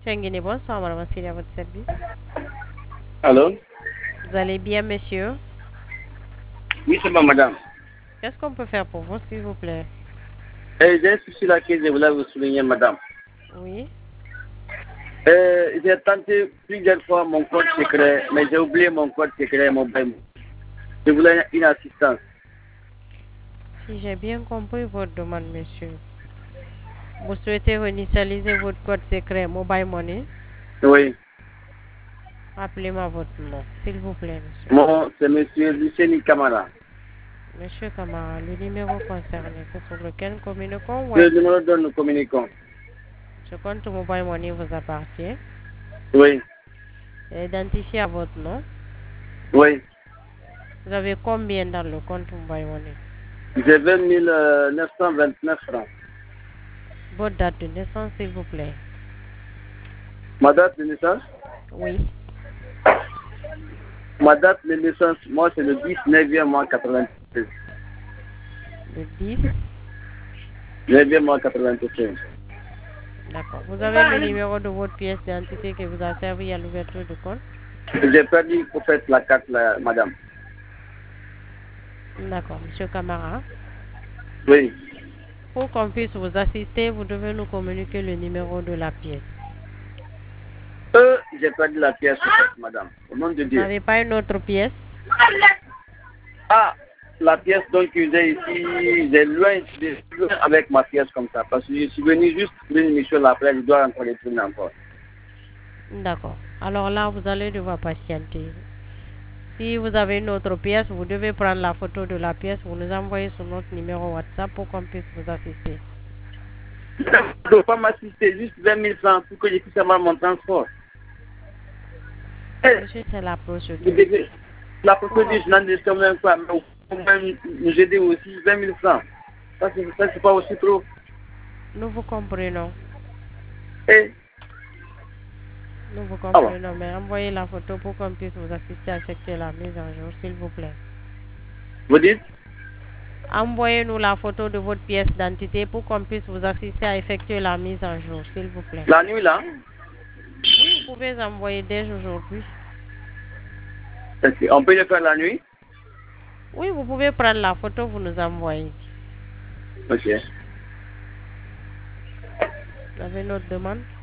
Tchenguine, bonsoir, madame Vassili, à votre service. Allô? Vous allez bien, monsieur? Oui, c'est moi, madame. Qu'est-ce qu'on peut faire pour vous, s'il vous plaît? J'ai un souci là que je voulais vous souligner, madame. Oui. J'ai tenté plusieurs fois mon code secret, mais j'ai oublié mon code secret, mon bain. Je voulais une assistance. Si j'ai bien compris votre demande, monsieur, vous souhaitez réinitialiser votre code secret Mobile Money? Oui. Rappelez-moi votre nom, s'il vous plaît, monsieur. C'est monsieur Lucien Kamara. Monsieur Kamara, le numéro concerné, c'est sur lequel nous communiquons. Le Ouais. numéro dont nous communiquons. Ce compte Mobile Money vous appartient. Oui. Identifié à votre nom. Oui. Vous avez combien dans le compte Mobile Money? J'ai 20 929 francs. Votre date de naissance, s'il vous plaît. Ma date de naissance? Oui. Ma date de naissance, moi, c'est le 19e mois 96. Le 10. 9e mois 96. D'accord. Vous avez le numéro de votre pièce d'identité qui vous a servi à l'ouverture du compte? J'ai perdu, pour faire la carte, là, madame. D'accord, monsieur Camara. Oui. Pour qu'on puisse vous assister, vous devez nous communiquer le numéro de la pièce. J'ai perdu la pièce, en fait, madame. Au nom de Vous Dieu. n'avez pas une autre pièce? Ah, la pièce donc que j'ai ici, j'ai loin avec ma pièce comme ça. Parce que je suis venu juste pour une mission là, après, je dois encore les tourner encore. D'accord. Alors là, vous allez devoir patienter. Si vous avez une autre pièce, vous devez prendre la photo de la pièce, vous nous envoyez sur notre numéro WhatsApp pour qu'on puisse vous assister. Je ne peux pas m'assister, juste 20 000 francs pour que je puisse avoir mon transport. Monsieur, c'est la procédure. La procédure, je n'en ai quand même pas, mais vous pouvez nous aider aussi 20 000 francs. Ça, c'est pas aussi trop. Nous vous comprenons. Eh, Nous vous alors, comprenons, mais envoyez la photo pour qu'on puisse vous assister à effectuer la mise en jour, s'il vous plaît. vous dites? Envoyez-nous la photo de votre pièce d'identité pour qu'on puisse vous assister à effectuer la mise en jour, s'il vous plaît. La nuit là? Oui, vous pouvez envoyer dès aujourd'hui. On peut le faire la nuit? Oui, vous pouvez prendre la photo, vous nous envoyez. Ok. Vous avez une autre demande?